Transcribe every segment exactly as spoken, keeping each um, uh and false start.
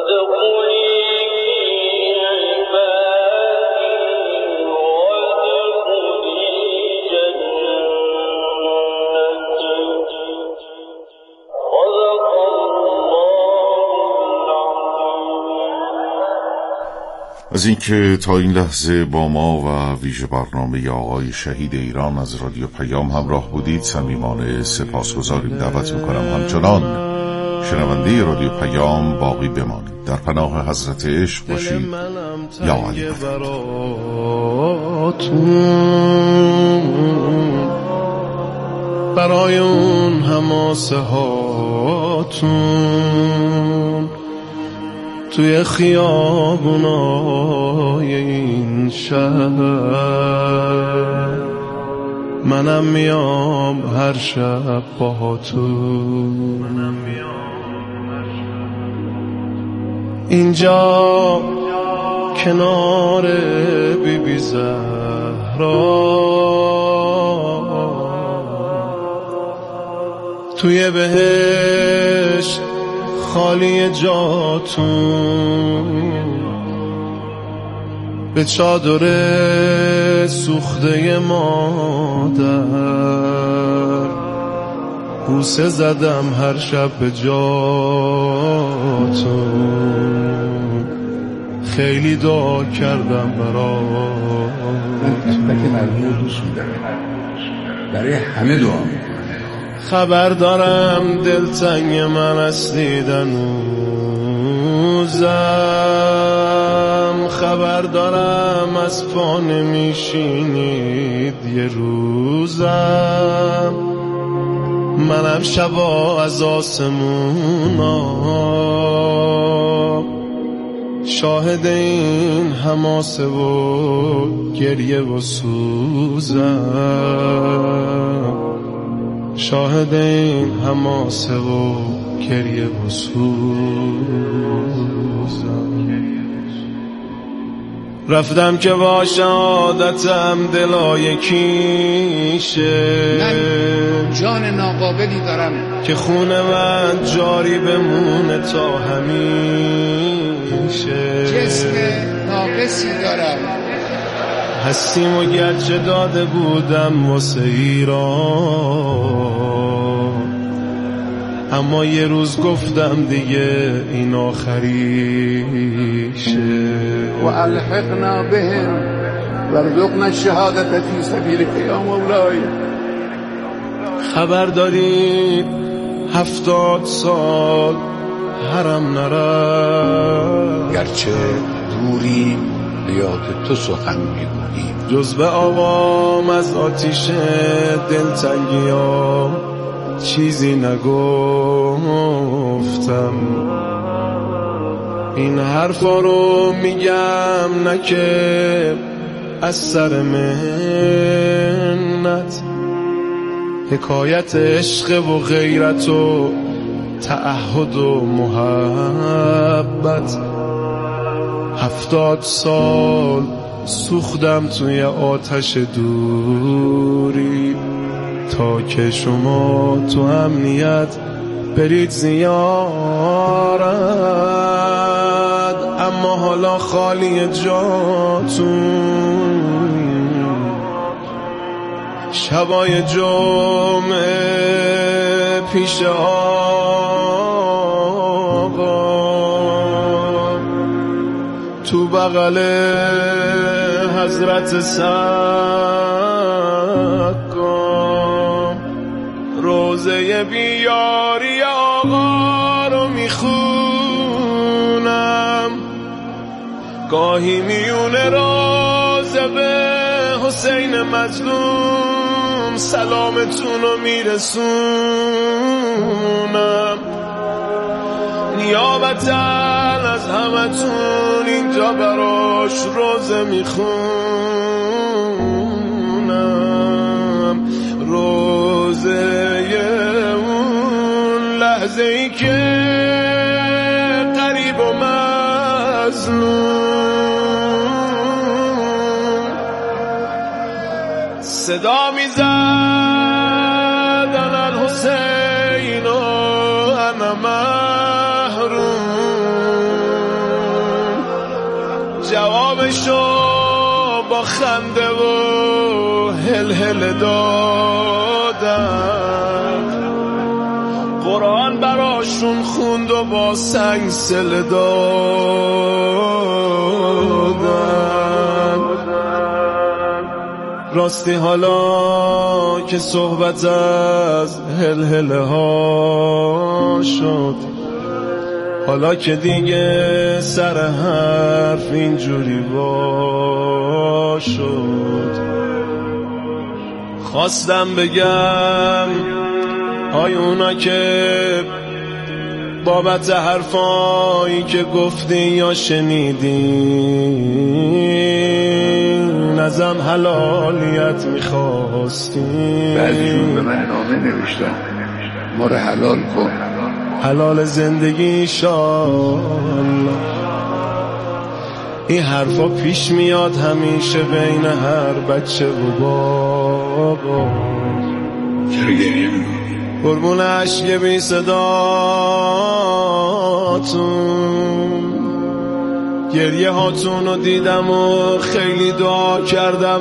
از اینکه تا این لحظه با ما و ویژه برنامه آقای شهید ایران از رادیو پیام همراه بودید صمیمانه سپاسگزاریم. دعوت میکنم همچنان شنونده رادیو پیام باقی بمانید، در پناه حضرت عشق باشید. یا علی برای اون حماسه هاتون توی خیابونای این شهر، منم میام هر شب باهاتون. اینجا کنار بی بی زهرا توی بهشت خالی جاتون، به چادر سوخته مادر بوسه زدم هر شب به جاتون، خیلی دعا کردم براتون. من که مردم رو دوست میدارم، برای همه دعا میکنم. خبر دارم دلتنگ من از دیدنوزم، خبر دارم از پا نمیشینید یه روزم، منم شبا از آسمونا شاهد این حماسه و گریه و سوزم، شاهد این حماسه و گریه و سوزم. رفتم که با شهادتم دلای کیشه، من جان ناقابلی دارم که خونه من جاری بمونه تا همیشه، جسم ناقصی دارم، هستیم و گرچه داده بودم واسه ایران، اما یه روز گفتم دیگه این آخریشه. و الحقنا بهم وارزقنا الشهادة فی سبیلک یا مولای. خبر دارید هفتاد سال حرم نرم، گرچه دوری به یاد تو سخن میگوییم، جز به آقام از آتیش دلتنگیام چیزی نگفتم. این حرفا رو میگم نه که از سر منت، حکایت عشق و غیرت و تعهد و محبت. هفتاد سال سوختم توی آتش دوری تا که شما تو امنیت برید زیارت، اما حالا خالی جاتون، شبای جمعه پیش آقا تو بغل حضرت سقام، روزه بیاری آقا رو میخونم، گاهی میونه روزه به حسین مظلوم سلامتون رو میرسونم، نیابتا از همتون اینجا براش روزه میخونم، روزه اون لحظه ای که غریب و مظلوم صدا میزد انا الحسین و انا محروم، با خنده و هل هل دادن، قرآن براشون خوند و با سنگ سل دادن. راستی حالا که صحبت از هل هل ها شد، حالا که دیگه سر حرف اینجوری وا شد، خواستم بگم آی اونا که بابت حرفایی که گفتی یا شنیدین ازم حلالیت میخواستین. بعضیشون به من نامه نوشتن ما رو حلال کن، حلال زندگی انشالله. این حرفا پیش میاد همیشه بین هر بچه و بابا. چرا گریه میکنی؟ قربون عشق بی صداتون، گریه هاتون رو دیدم و خیلی دعا کردم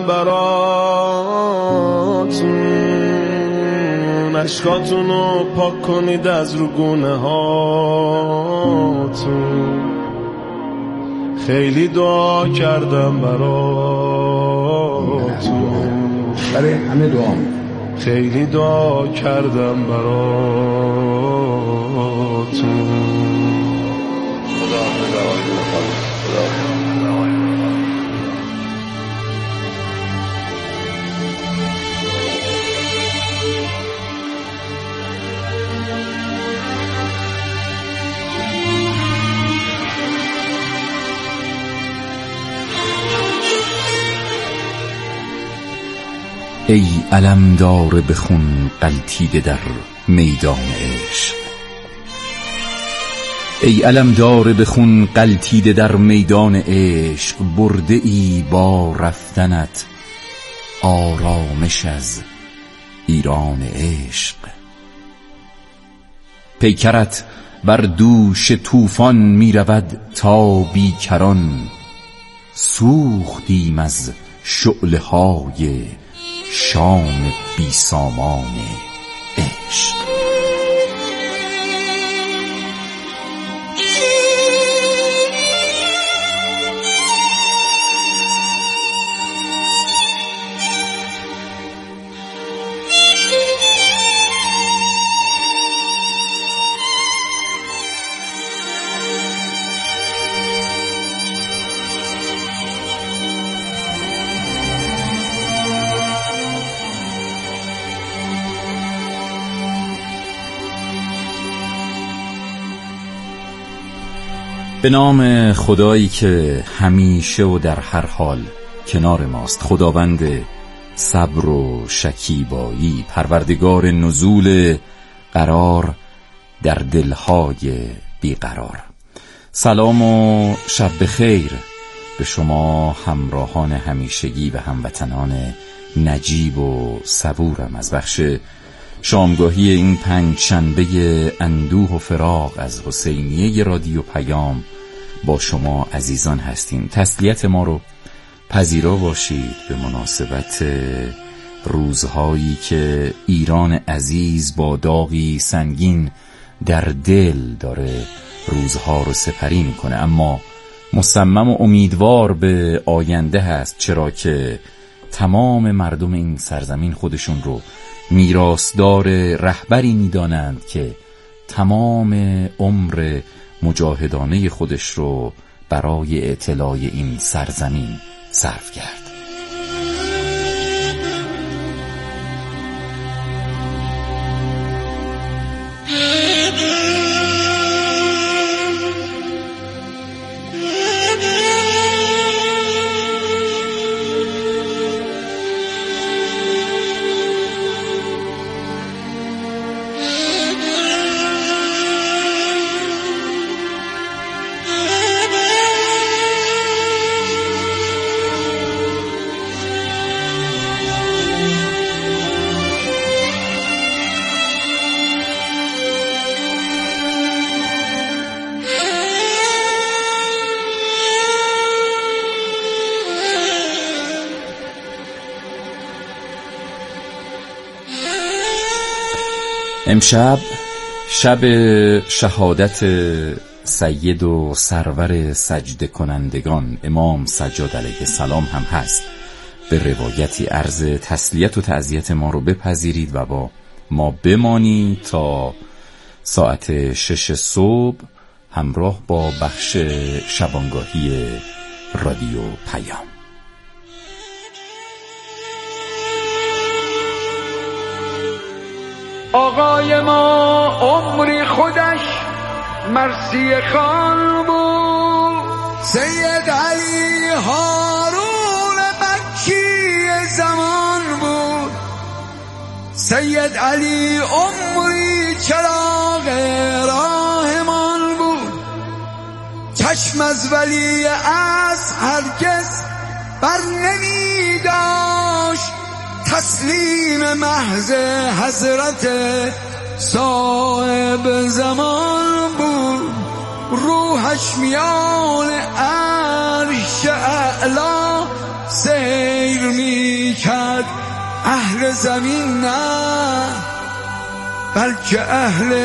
براتون. اشکاتون رو پاک کنید از رو گونه هاتون، خیلی دعا کردم براتون. برای همه دعا خیلی دعا کردم براتون. خدا ای علمدار به خون غلتیده در میدان عشق، ای علمدار به خون غلتیده در میدان عشق، برده ای با رفتنت آرامش از ایران عشق. پیکرت بر دوش طوفان می رود تا بیکران، سوختیم از شعله های شام بی سامان عشق. به نام خدایی که همیشه و در هر حال کنار ماست، خداوند صبر و شکیبایی، پروردگار نزول قرار در دلهای بیقرار. سلام و شب بخیر به شما همراهان همیشگی و هموطنان نجیب و صبورم. از بخش شامگاهی این پنج شنبه اندوه و فراق از حسینیه رادیو پیام با شما عزیزان هستیم. تسلیت ما رو پذیرا باشید به مناسبت روزهایی که ایران عزیز با داغی سنگین در دل داره روزها رو سپری میکنه، اما مصمم و امیدوار به آینده هست، چرا که تمام مردم این سرزمین خودشون رو میراثدار رهبری میدانند که تمام عمر مجاهدانه خودش رو برای اطلاع این سرزمین صرف کرد. امشب شب شهادت سید و سرور سجده کنندگان امام سجاد علیه السلام هم هست. به روایتی عرض تسلیت و تعزیت ما رو بپذیرید و با ما بمانید تا ساعت شش صبح همراه با بخش شبانگاهی رادیو پیام. آقای ما عمری خودش مرسی خان بود، سید علی هارون مکی زمان بود. سید علی عمری چراغ راهمان بود، چشم از ولی از هرگز بر نمی داشت، تسلیم محض حضرت صاحب زمان بود. روحش میان عرش اعلا سیر می کرد، اهل زمین نه بلکه اهل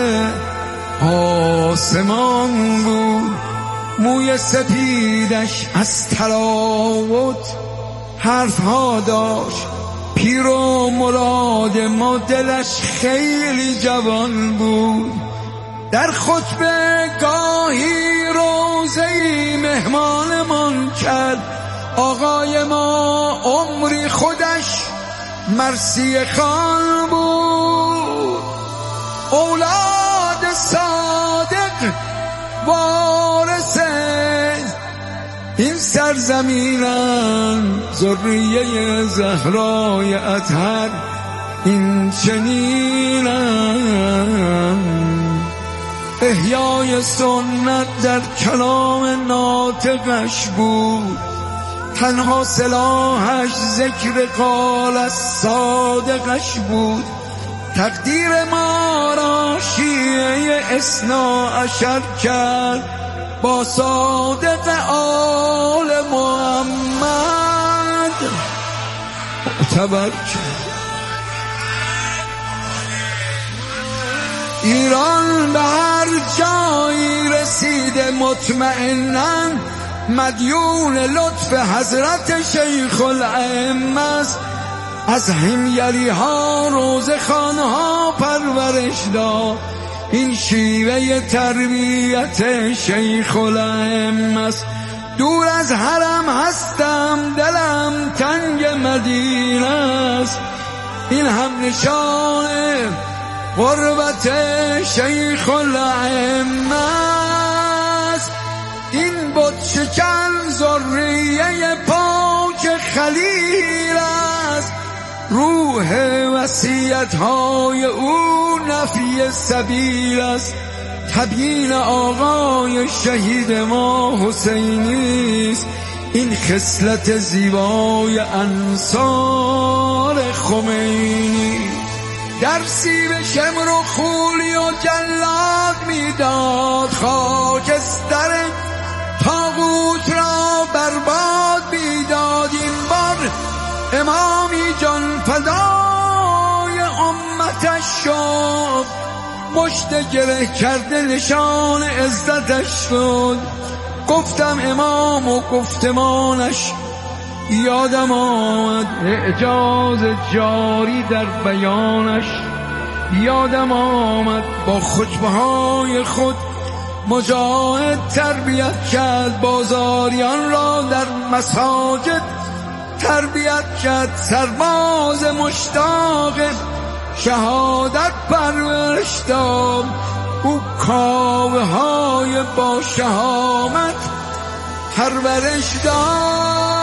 آسمان بود. موی سپیدش از تراوت حرفها داشت، پیر و مراد ما دلش خیلی جوان بود. در خطبه گاهی روزه‌ای مهمانمان کرد، آقای ما عمری خودش مرسی خان بود. اولاد صادق وارث این سرزمینن، ذریه زهرای اطهر این چنینن. احیای سنت در کلام ناطقش بود، تنها سلاحش ذکر قال از صادقش بود. تقدیر ما را شیعه اثنا عشر کرد، با صادق آل محمد معتبر کرد. ایران به هر جایی رسیده مطمئناً مدیون لطف حضرت شیخ الائمه است. از همیری ها روزه خانه ها پرورش داد، این شیوه تربیت شیخ الائمه است. دور از حرم هستم دلم تنگ مدینه است، این هم نشان قربت شیخ الائمه است. این بت شکن ذریه پاک خلیل است، روح وصیت های او نفی سبیل است. تبیین آقای شهید ما حسینی است، این خصلت زیبای انصار خمینی. درسی به شمر و خولی و جلاد میداد، خاکستر طاغوت را برباد میداد. این بار امامی جان فدای امتش شد، مشت گره کرده نشان عزتش شد. گفتم امام و گفتمانش یادم آمد، اعجاز جاری در بیانش یادم آمد. با خطبه های خود مجاهد تربیت کرد، بازاریان را در مساجد تربیت کرد. سرباز مشتاق شهادت پرورش داد، او کاوه های با شهامت پرورش داد.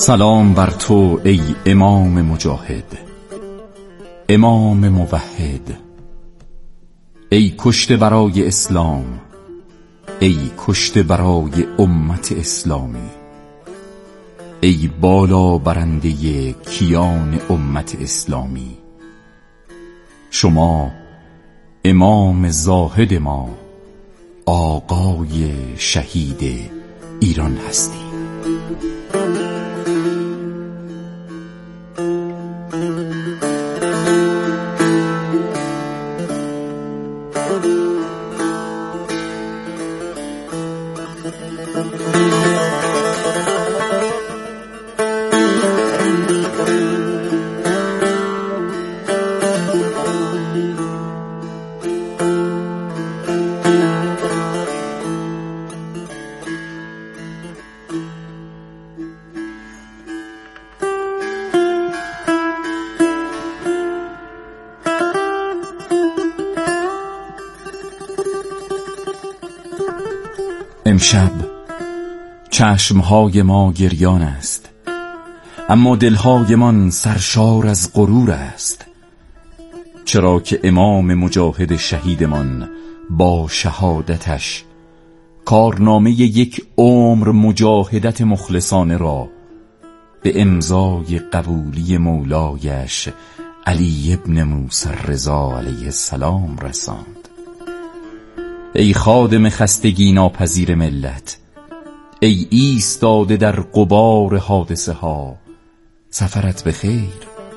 سلام بر تو ای امام مجاهد، امام موحد، ای کشته برای اسلام، ای کشته برای امت اسلامی، ای بالا برنده کیان امت اسلامی. شما امام زاهد ما، آقای شهید ایران هستی. امشب چشمهای ما گریان است، اما دلهایمان سرشار از غرور است، چرا که امام مجاهد شهیدمان با شهادتش کارنامه یک عمر مجاهدت مخلصانه را به امضای قبولی مولایش علی ابن موسی الرضا علیه السلام رساند. ای خادم خستگی ناپذیر ملت، ای ایستاده در غبار حادثه ها، سفرت به خیر،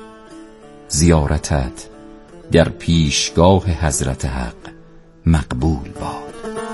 زیارتت در پیشگاه حضرت حق مقبول باد.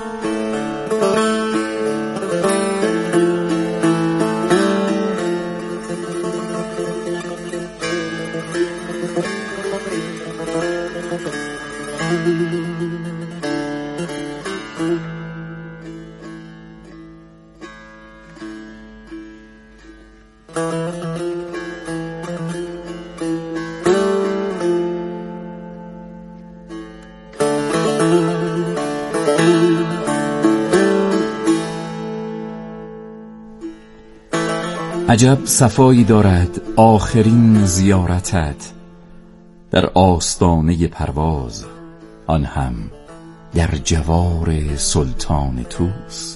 عجب صفایی دارد آخرین زیارتت در آستانه پرواز، آن هم در جوار سلطان طوس.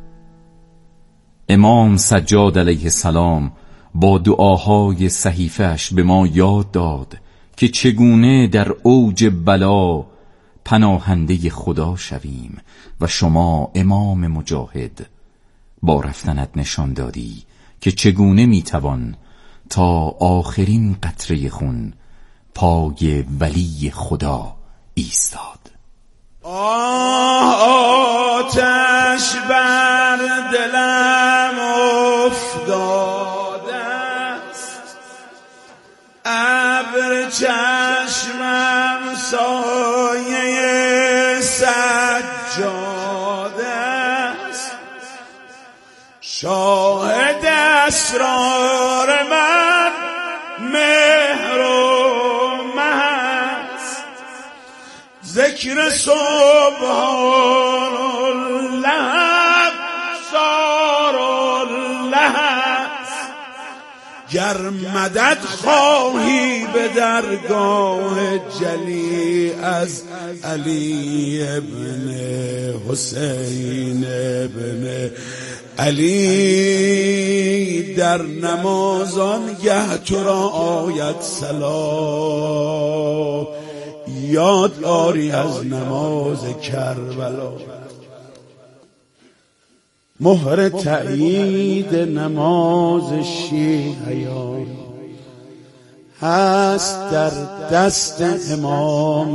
امام سجاد علیه السلام با دعاهای صحیفه‌اش به ما یاد داد که چگونه در اوج بلا پناهنده خدا شویم، و شما امام مجاهد با رفتنت نشان دادی که چگونه میتوان تا آخرین قطره خون پای ولی خدا ایستاد. آتش بر دلم افتاده است، ابر چشمم سایه سجاده است، شاهد اسرار من مهر و مست، ذکر سبحان الله سار الله است. گر مدد خواهی به درگاه جلی از علی ابن حسین ابن علی، در نمازان گه تو را آید صلا، یاد آری از نماز کربلا. مهر تأیید نماز شیعیان هست در دست امام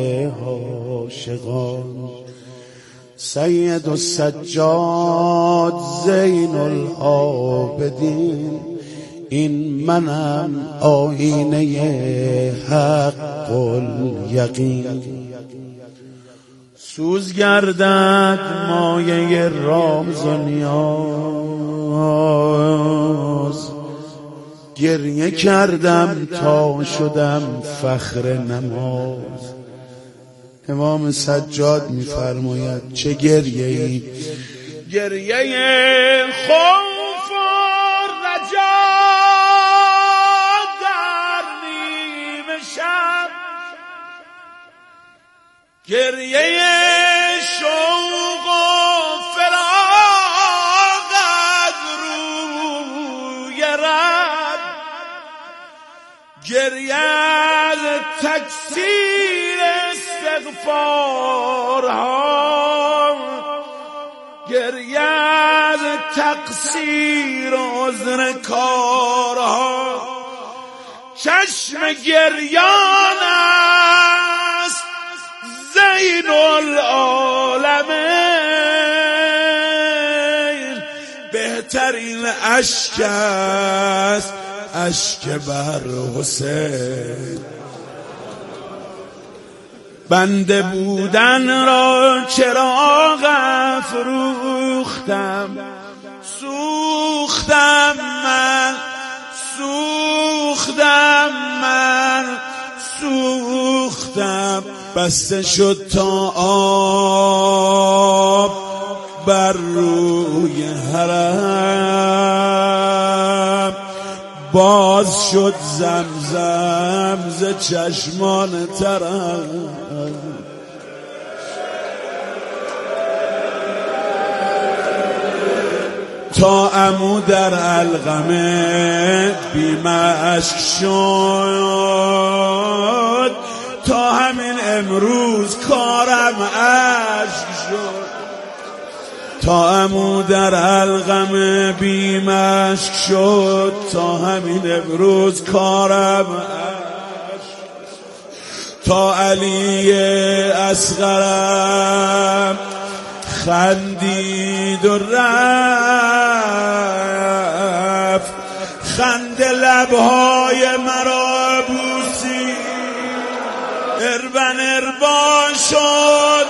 عاشقان، سید السجاد زین العابدین. این منم آینه حق الیقین، سوز گردد مایه رامز و نیاز، گریه کردم تا شدم فخر نماز. امام سجاد می‌فرماید چه گریه‌ای؟ گریه خوف و رجا گریه شوق و فراق از روی رب، گریه از تکثیر استغفارها، گریه از تقصیر و عذر کارها. چشم گریان است زین العالمین، بهترین اشک است اشک بر حسین. بنده بودن را چراغ افروختم، سوختم من، سوختم من، سوختم. بسته شد تا آب بر روی حرم، باز شد زمزم ز چشمان ترم. تا عمو در علقمه بی مشک شد، تا همین امروز کارم عشق شد. تا عمو در علقمه بی مشک شد، تا همین امروز کارم عشق. تا علی اصغرم خندید و رفت، خند لبهای مرا بوسی، اربن اربان شد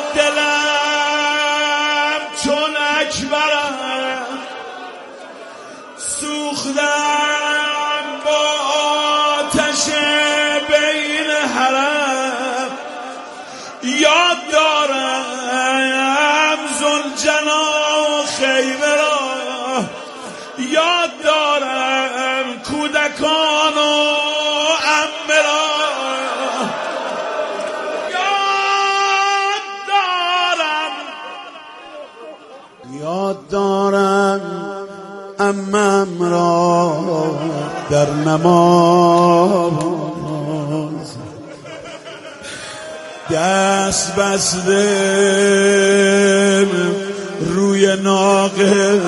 دلم چون اکبرم. سوختم با آتش بین حرم، یاد دارم زلجنا خیمه را، یاد دارم کودکان و عمه را، یاد دارم یاد دارم عمم را در نماز دست بسته روی ناقه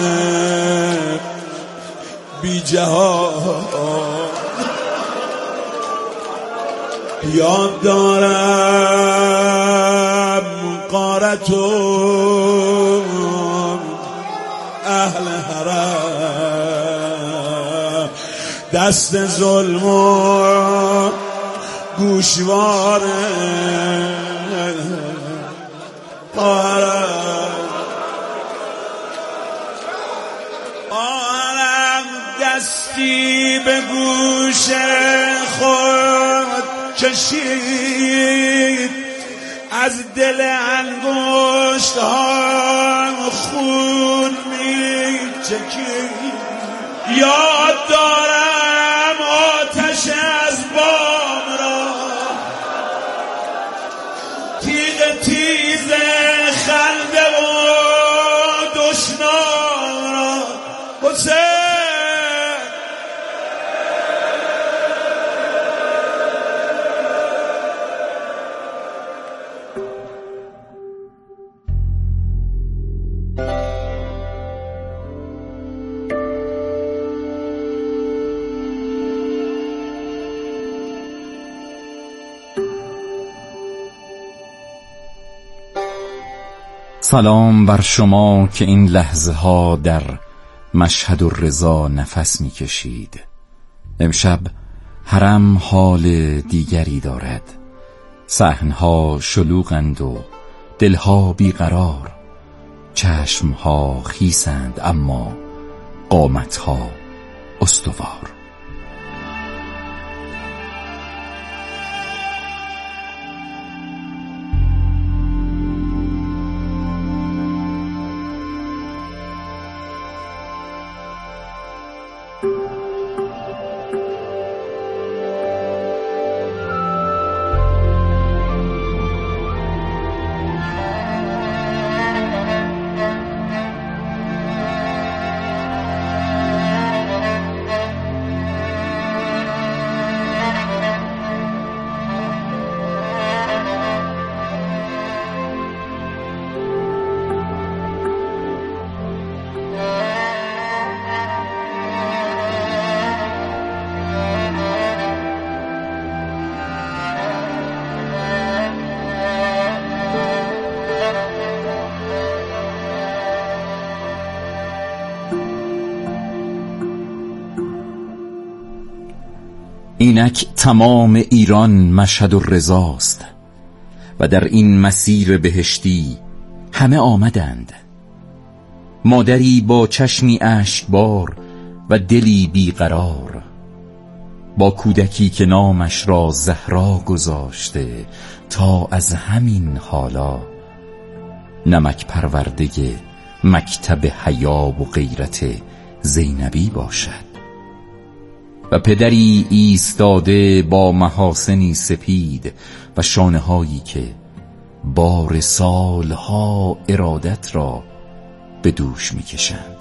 بی جهاد. یاد دارم غارتون اهل حرم، دست ظلم و گوشواره آرم آرم دستی به گوش خود کشید، از دل انگشت ها خون می چکید. یاد دارم آتش از بام را، تیغ تیز خنده و دشنام را. حسین سلام بر شما که این لحظه ها در مشهد الرضا نفس می کشید. امشب حرم حال دیگری دارد، صحنها شلوغند و دلها بیقرار، چشمها خیسند اما قامتها استوار. اینک تمام ایران مشهد و رضاست و در این مسیر بهشتی همه آمدند. مادری با چشمی اشکبار و دلی بیقرار، با کودکی که نامش را زهرا گذاشته تا از همین حالا نمک پرورده مکتب حیا و غیرت زینبی باشد. و پدری ایستاده با محاسنی سپید و شانه هایی که بار سالها ارادت را به دوش می کشند.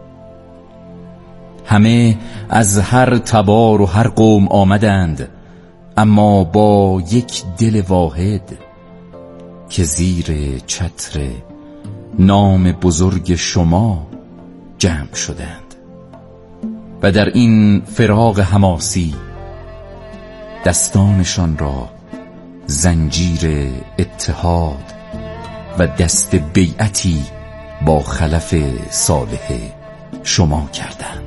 همه از هر تبار و هر قوم آمدند، اما با یک دل واحد که زیر چتر نام بزرگ شما جمع شدند. و در این فراق حماسی دستانشان را زنجیر اتحاد و دست بیعتی با خلف صالح شما کردند.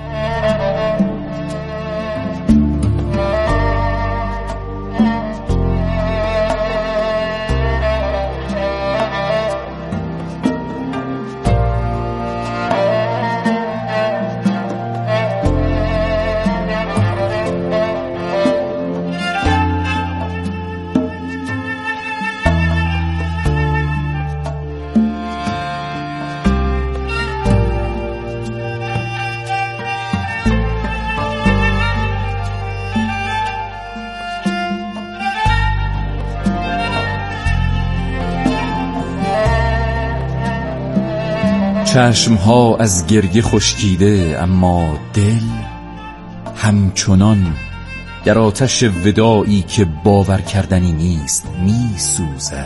چشمها از گریه خشکیده، اما دل همچنان در آتش وداعی که باور کردنی نیست می سوزد.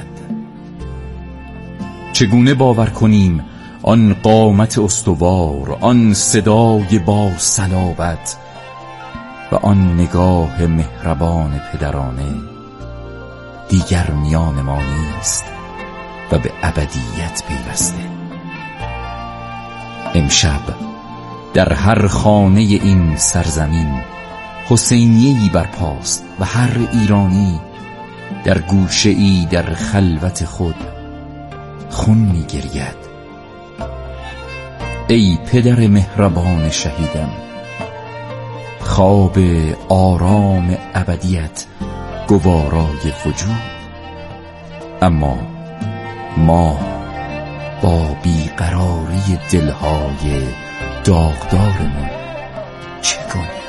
چگونه باور کنیم آن قامت استوار، آن صدای با صلابت و آن نگاه مهربان پدرانه دیگر میان ما نیست و به ابدیت پیوسته؟ امشب در هر خانه این سرزمین حسینیه‌ای برپاست و هر ایرانی در گوشه‌ای در خلوت خود خون می‌گرید. ای پدر مهربان شهیدم، خواب آرام ابدیت گوارای وجود، اما ما با بیقراری دلهای داغدارمون چه کنیم؟